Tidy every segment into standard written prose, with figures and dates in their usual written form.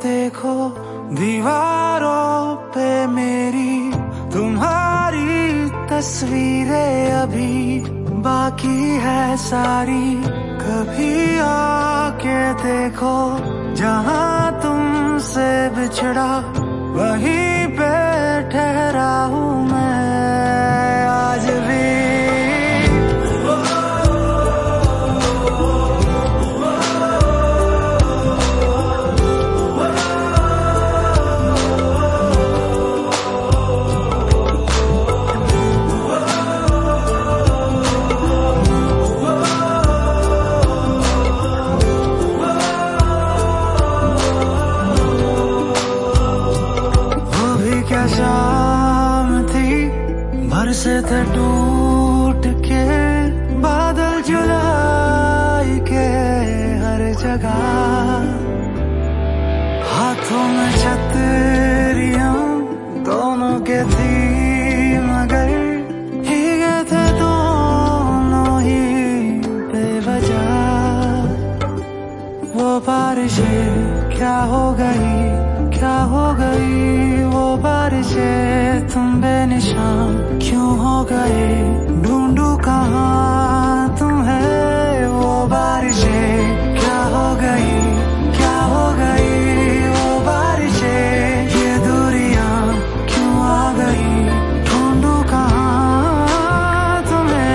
देखो दीवारों पे मेरी तुम्हारी तस्वीरें अभी बाकी है सारी। कभी आके देखो जहां तुमसे बिछड़ा वहीं पे ठहरा हूँ मैं आज भी। क्या शाम थी बरसे थे टूट के बादल जुलाई के हर जगह। हाथों में छतरियां दोनों के थी मगर भीगे थे दोनों ही बेवजह। वो बारिशें क्या हो गई क्या हो गई, वो बारिशें तुम बेनिशान क्यों हो गए। ढूंढू कहाँ तुम्हें वो बारिशें क्या हो गई क्या हो गई। वो बारिशें ये दूरियां क्यों आ गई। ढूंढू कहाँ तुम्हें।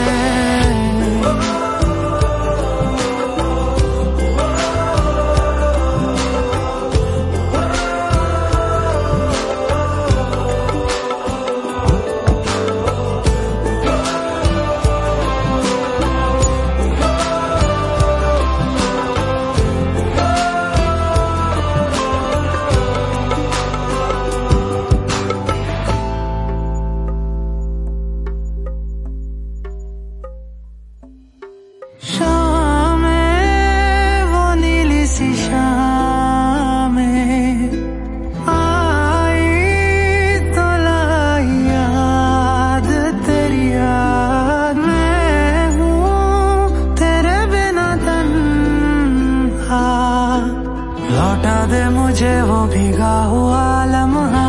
लौटा दे मुझे वो भीगा हुआ लम्हा।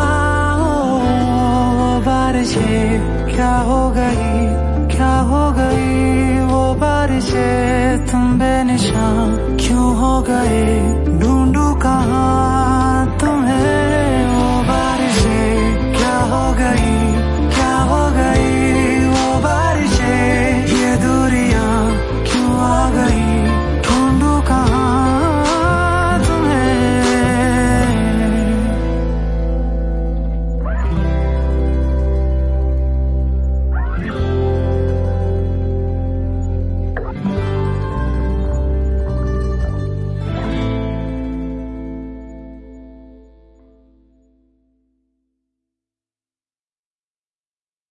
वो बारिशें क्या हो गई क्या हो गई। वो बारिशें तुम बेनिशान क्यों हो गए।